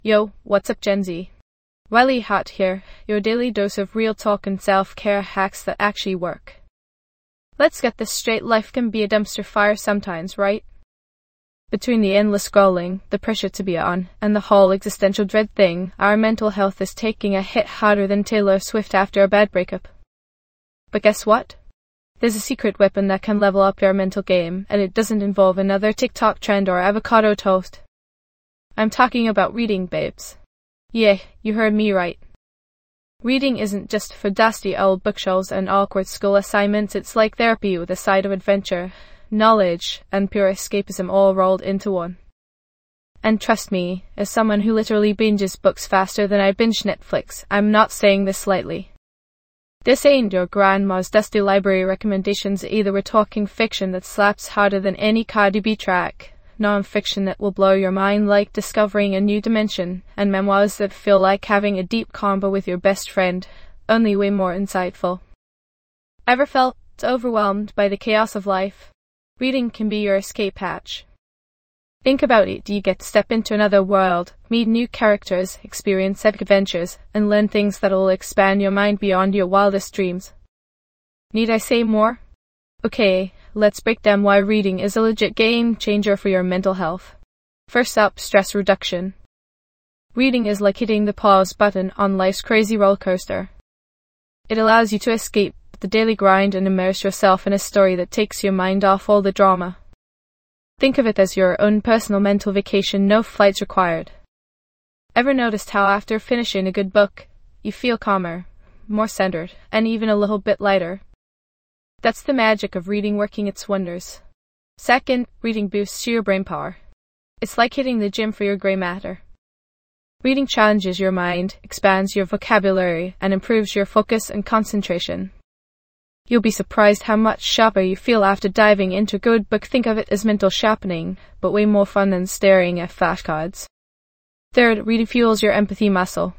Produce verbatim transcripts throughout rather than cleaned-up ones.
Yo, what's up Gen Z? Wiley Hot here, your daily dose of real talk and self-care hacks that actually work. Let's get this straight, life can be a dumpster fire sometimes, right? Between the endless scrolling, the pressure to be on, and the whole existential dread thing, our mental health is taking a hit harder than Taylor Swift after a bad breakup. But guess what? There's a secret weapon that can level up your mental game, and it doesn't involve another TikTok trend or avocado toast. I'm talking about reading, babes. Yeah, you heard me right. Reading isn't just for dusty old bookshelves and awkward school assignments, it's like therapy with a side of adventure, knowledge, and pure escapism all rolled into one. And trust me, as someone who literally binges books faster than I binge Netflix, I'm not saying this lightly. This ain't your grandma's dusty library recommendations either. We're talking fiction that slaps harder than any Cardi B track, non-fiction that will blow your mind like discovering a new dimension, and memoirs that feel like having a deep convo with your best friend, only way more insightful. Ever felt overwhelmed by the chaos of life? Reading can be your escape hatch. Think about it, you get to step into another world, meet new characters, experience epic adventures, and learn things that'll expand your mind beyond your wildest dreams. Need I say more? Okay, let's break down why reading is a legit game changer for your mental health. First up, stress reduction. Reading is like hitting the pause button on life's crazy roller coaster. It allows you to escape the daily grind and immerse yourself in a story that takes your mind off all the drama. Think of it as your own personal mental vacation, no flights required. Ever noticed how after finishing a good book, you feel calmer, more centered, and even a little bit lighter? That's the magic of reading working its wonders. Second, reading boosts your brain power. It's like hitting the gym for your gray matter. Reading challenges your mind, expands your vocabulary, and improves your focus and concentration. You'll be surprised how much sharper you feel after diving into a good book. Think of it as mental sharpening, but way more fun than staring at flashcards. Third, reading fuels your empathy muscle.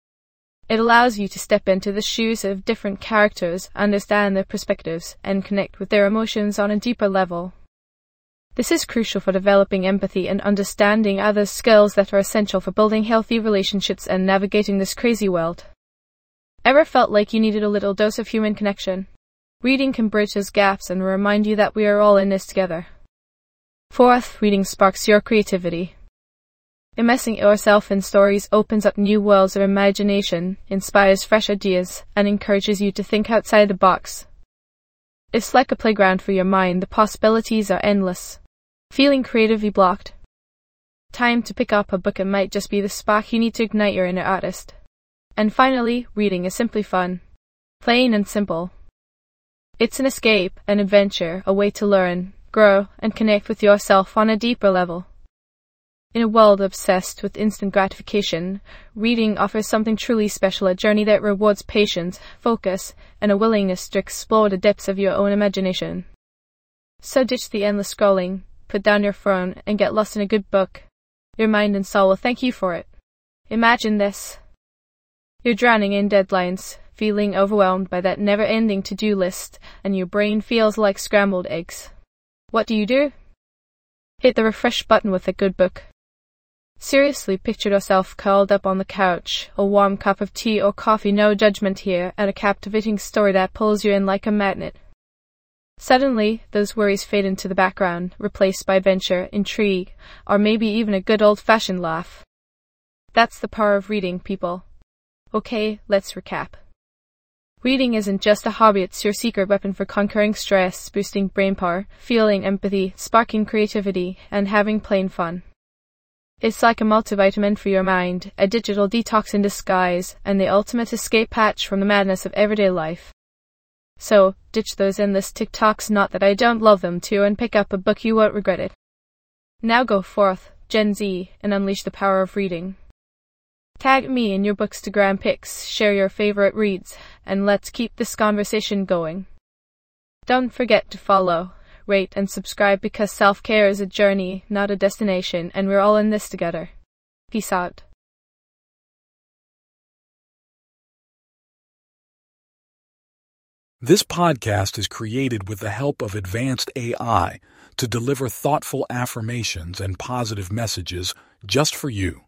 It allows you to step into the shoes of different characters, understand their perspectives, and connect with their emotions on a deeper level. This is crucial for developing empathy and understanding others, skills that are essential for building healthy relationships and navigating this crazy world. Ever felt like you needed a little dose of human connection? Reading can bridge those gaps and remind you that we are all in this together. Fourth, reading sparks your creativity. Immersing yourself in stories opens up new worlds of imagination, inspires fresh ideas, and encourages you to think outside the box. It's like a playground for your mind, the possibilities are endless. Feeling creatively blocked? Time to pick up a book, it might just be the spark you need to ignite your inner artist. And finally, reading is simply fun. Plain and simple. It's an escape, an adventure, a way to learn, grow, and connect with yourself on a deeper level. In a world obsessed with instant gratification, reading offers something truly special, a journey that rewards patience, focus, and a willingness to explore the depths of your own imagination. So ditch the endless scrolling, put down your phone, and get lost in a good book. Your mind and soul will thank you for it. Imagine this. You're drowning in deadlines, feeling overwhelmed by that never-ending to-do list, and your brain feels like scrambled eggs. What do you do? Hit the refresh button with a good book. Seriously, picture yourself curled up on the couch, a warm cup of tea or coffee, no judgment here, and a captivating story that pulls you in like a magnet. Suddenly, those worries fade into the background, replaced by adventure, intrigue, or maybe even a good old-fashioned laugh. That's the power of reading, people. Okay, let's recap. Reading isn't just a hobby, it's your secret weapon for conquering stress, boosting brain power, feeling empathy, sparking creativity, and having plain fun. It's like a multivitamin for your mind, a digital detox in disguise, and the ultimate escape hatch from the madness of everyday life. So, ditch those endless TikToks, not that I don't love them too, and pick up a book you won't regret it. Now go forth, Gen Z, and unleash the power of reading. Tag me in your Bookstagram pics, share your favorite reads, and let's keep this conversation going. Don't forget to follow, rate, and subscribe, because self-care is a journey, not a destination, and we're all in this together. Peace out. This podcast is created with the help of advanced A I to deliver thoughtful affirmations and positive messages just for you.